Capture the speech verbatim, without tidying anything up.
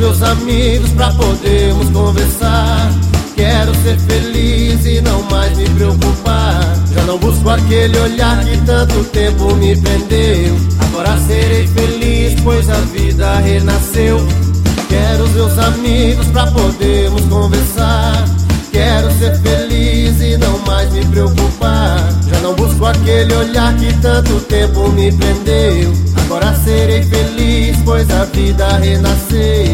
meus amigos pra podermos conversar. Quero ser feliz e não mais me preocupar. Já não busco aquele olhar que tanto tempo me prendeu. Agora serei feliz, pois a vida renasceu. Quero os meus amigos pra podermos conversar. Quero ser feliz e não mais me preocupar. Já não busco aquele olhar que tanto tempo me prendeu. Agora serei feliz, pois a vida renasceu.